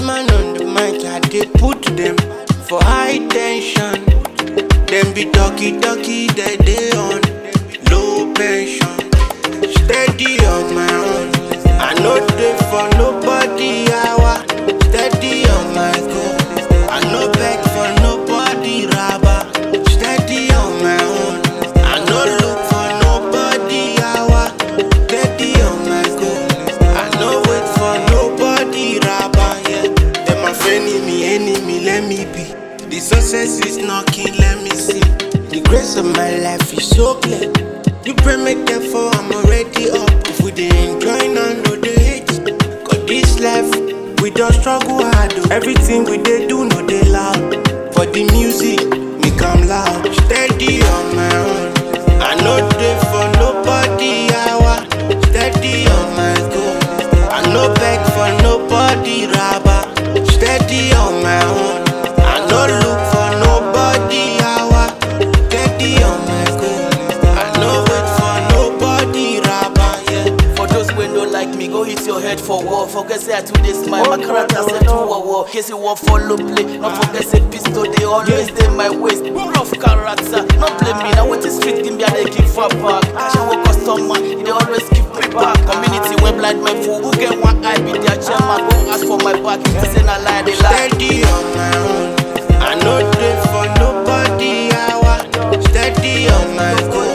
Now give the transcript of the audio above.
man on the mic, I dey put them for high tension. Them be ducky, they on low pension. Steady on my own, I no dey for nobody hour. Steady on my goal, I no beg for nobody rabba. Steady on my own, I no look for nobody hour. Steady on my goal, I no wait for nobody rabba. Yeah, them my enemy, let me be. The success is knocking, let me see. The grace of my life is so clear. You pray me therefore I'm already up. If we dey enjoy now, no dey hate. Cause this life, we just struggle hard. Everything we dey do, no dey loud. For the music, me come loud. Steady on my own, I no dey for nobody hour. Steady on my goal, I no beg for nobody rabba. Steady on my own, I no look for nobody hour. Steady on my goal, I no wait for nobody rabba. Yeah. For those who don't like me, go hit your head for war. Forget say I do this smile, my character set to a war. Case you want follow play, not forget say pistol they always stay my waist. Rough character, not blame me. Now what the street give me, I they give for back. Cash and work customer, they always give me back. Community when blind my fool, who get one eye be their chairman. Go ask for my back, if they say na lie, they lie. Steady on my own, I no dey for nobody hour. Steady on my goal,